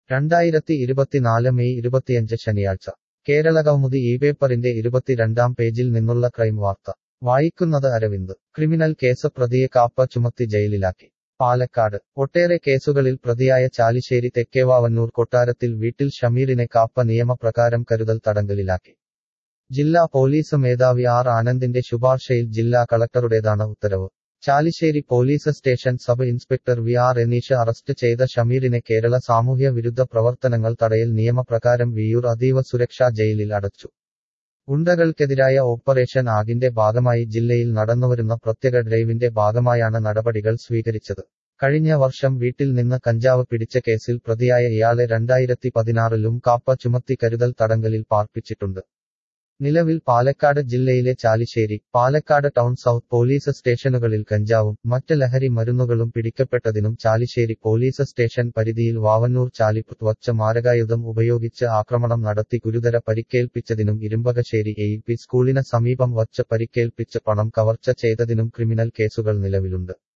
2024 May 25 ശനിയാഴ്ച കേരളകൗമുദി ഈ പേപ്പറിന്റെ 22-ാം പേജിൽ നിന്നുള്ള ക്രൈം വാർത്ത വായിക്കുന്നത് അരവിന്ദ് ക്രിമിനൽ കേസ് പ്രതിയെ കാപ്പ ചുമത്തി ജയിലിലാക്കി പാലക്കാട് ഒട്ടേറെ കേസുകളിൽ പ്രതിയായ ചാലിശ്ശേരി തെക്കേവാവന്നൂർ കൊട്ടാരത്തിൽ വീട്ടിൽ ഷമീറിനെ കാപ്പ നിയമപ്രകാരം കരുതൽ തടങ്കലിലാക്കി ജില്ലാ പോലീസ് മേധാവി ആർ ആനന്ദിന്റെ ശുപാർശയിൽ ജില്ലാ കളക്ടറുടേതാണ് ഉത്തരവ് Chalissery police station sub inspector V R Aneesh arrest ചെയ്ത ഷമീറിനെ കേരള സാമൂഹ്യ വിരുദ്ധ പ്രവർത്തനങ്ങൾ തടയൽ നിയമപ്രകാരം വിയ്യൂർ അതീവ സുരക്ഷാ ജയിലിൽ അടച്ചു ഗുണ്ടകൾക്കെതിരായ ഓപ്പറേഷൻ ആഗിന്റെ ഭാഗമായി ജില്ലയിൽ നടന്നുവരുന്ന പ്രത്യേക ഡ്രൈവിന്റെ ഭാഗമായാണ് നടപടികൾ സ്വീകരിച്ചത് കഴിഞ്ഞ വർഷം വീട്ടിൽ നിന്ന് കഞ്ചാവ് പിടിച്ച കേസിൽ പ്രതിയായ ഇയാളെ 2016-ലും കാപ്പ ചുമത്തി കരുതൽ തടങ്കലിൽ പാർപ്പിച്ചിട്ടുണ്ട് നിലവിൽ പാലക്കാട് ജില്ലയിലെ Chalissery Palakkad town south police സ്റ്റേഷനുകളിൽ കഞ്ചാവും മറ്റ് ലഹരി മരുന്നുകളും പിടിക്കപ്പെട്ടതിനും ചാലിശ്ശേരി പോലീസ് സ്റ്റേഷൻ പരിധിയിൽ വാവന്നൂർ ചാലിപ്പുത്ത് വച്ച് മാരകായുധം ഉപയോഗിച്ച് ആക്രമണം നടത്തി ഗുരുതര പരിക്കേൽപ്പിച്ചതിനും ഇരുമ്പകശ്ശേരി എ.പി. സ്കൂളിന് സമീപം വച്ച് പരിക്കേൽപ്പിച്ച് പണം കവർച്ച ചെയ്തതിനും ക്രിമിനൽ കേസുകൾ നിലവിലുണ്ട്